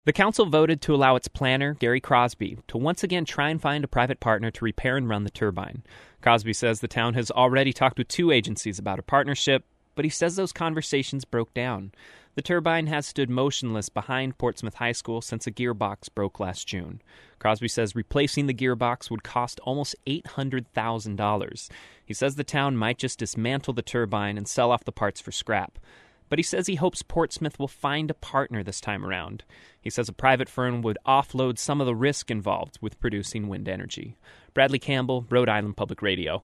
The council voted to allow its planner, Gary Crosby, to once again try and find a private partner to repair and run the turbine. Crosby says the town has already talked with two agencies about a partnership, but he says those conversations broke down. The turbine has stood motionless behind Portsmouth High School since a gearbox broke last June. Crosby says replacing the gearbox would cost almost $800,000. He says the town might just dismantle the turbine and sell off the parts for scrap. But he says he hopes Portsmouth will find a partner this time around. He says a private firm would offload some of the risk involved with producing wind energy. Bradley Campbell, Rhode Island Public Radio.